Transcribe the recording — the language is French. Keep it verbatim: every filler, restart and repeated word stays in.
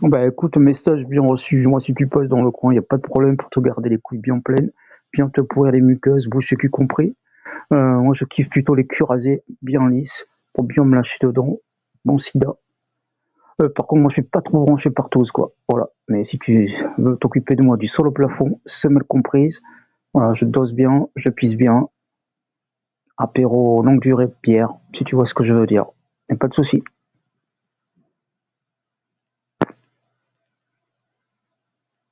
Bah écoute, message bien reçu. Moi, si tu passes dans le coin, il n'y a pas de problème pour te garder les couilles bien pleines, bien te pourrir les muqueuses, bouche et cul compris. Euh, moi, je kiffe plutôt les culs rasés, bien lisses, pour bien me lâcher dedans. Bon sida. Euh, par contre, moi, je suis pas trop branché partouze, quoi. Voilà. Mais si tu veux t'occuper de moi du sol au plafond, semelle comprise, voilà, je dose bien, je pisse bien. Apéro longue durée, bière, si tu vois ce que je veux dire. Y a pas de souci.